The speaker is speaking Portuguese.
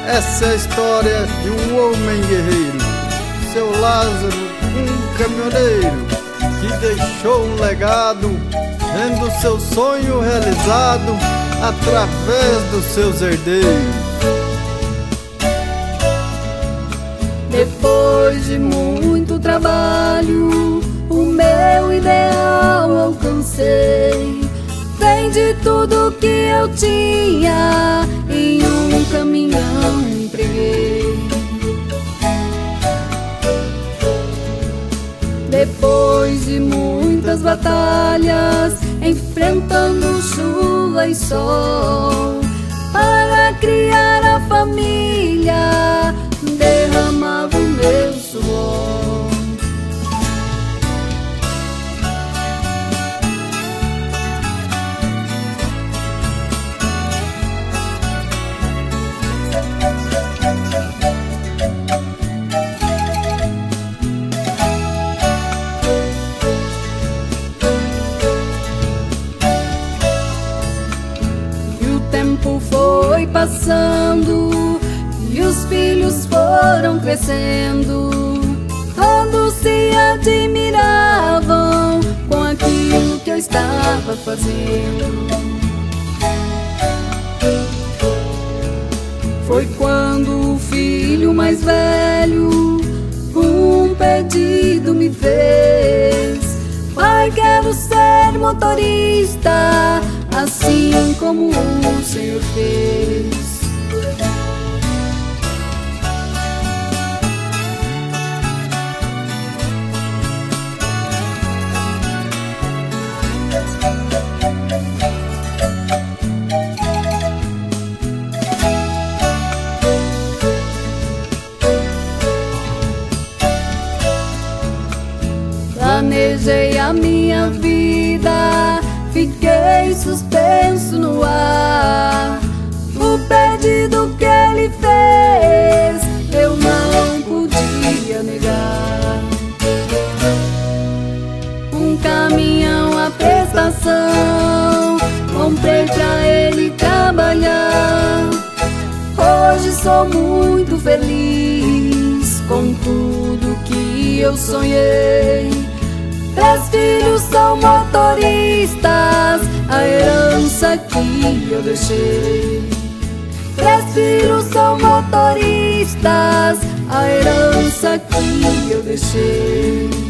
Essa é a história de um homem guerreiro, seu Lázaro, um caminhoneiro, que deixou um legado, vendo seu sonho realizado através dos seus herdeiros. Depois de muito trabalho, o meu ideal alcancei. Vendi tudo que eu tinha, em um caminhão empreguei. Depois de muitas batalhas, enfrentando chuva e sol, para criar a família, derramava o meu suor. Foi passando e os filhos foram crescendo, todos se admiravam com aquilo que eu estava fazendo. Foi quando o filho mais velho um pedido me fez: pai, quero ser motorista, assim como o Senhor fez. Planejei a minha vida, fiquei suspenso no ar. O pedido que ele fez, eu não podia negar. Um caminhão à prestação, comprei pra ele trabalhar. Hoje sou muito feliz com tudo que eu sonhei. 3 filhos são motoristas, a herança que eu deixei. 3 filhos são motoristas, a herança que eu deixei.